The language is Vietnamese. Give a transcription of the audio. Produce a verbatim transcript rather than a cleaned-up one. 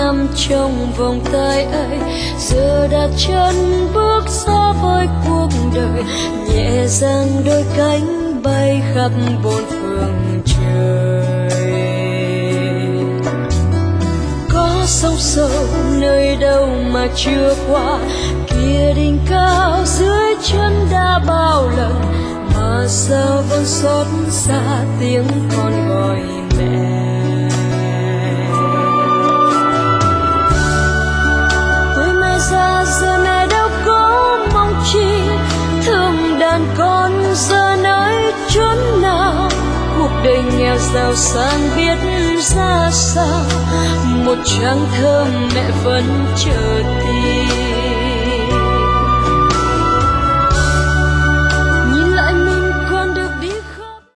nằm trong vòng tay ấy, giờ đặt chân bước ra với cuộc đời, nhẹ dàng đôi cánh bay khắp bốn phương trời. Có sóng sâu nơi đâu mà chưa qua, kia đỉnh cao dưới chân đã bao lần, mà sao vẫn xót xa tiếng con gọi mẹ. Tuổi mẹ già giờ mẹ đâu có mong chi, thương đàn con giờ nơi chốn nào, cuộc đời nghèo giàu sang biết ra sao, một tràng thơm mẹ vẫn chờ tìm.